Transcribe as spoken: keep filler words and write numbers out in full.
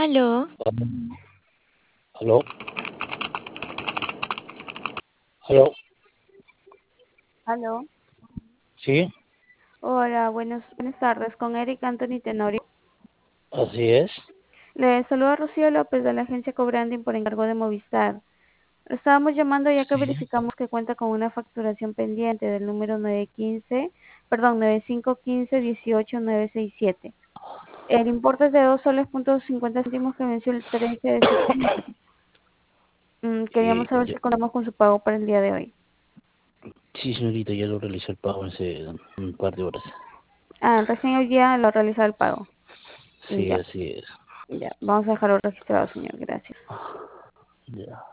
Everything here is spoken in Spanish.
Aló, Aló, aló, Aló. sí, Hola, buenos, buenas tardes. Con Eric Anthony Tenorio. así es. Le saluda Rocío López de la agencia Cobranding por encargo de Movistar. Lo estábamos llamando ya que Sí, verificamos que cuenta con una facturación pendiente del número nueve quince, perdón, nueve cinco uno cinco, uno ocho nueve seis siete. El importe es de dos soles punto cincuenta céntimos que venció el trece de septiembre. Mm, eh, queríamos saber ya- si contamos con su pago para el día de hoy. sí, señorita, ya lo realicé el pago hace un par de horas. Ah, recién hoy día lo realizado el pago. Sí, Ya, así es. ya. Vamos a dejarlo registrado, señor. Gracias. Ya.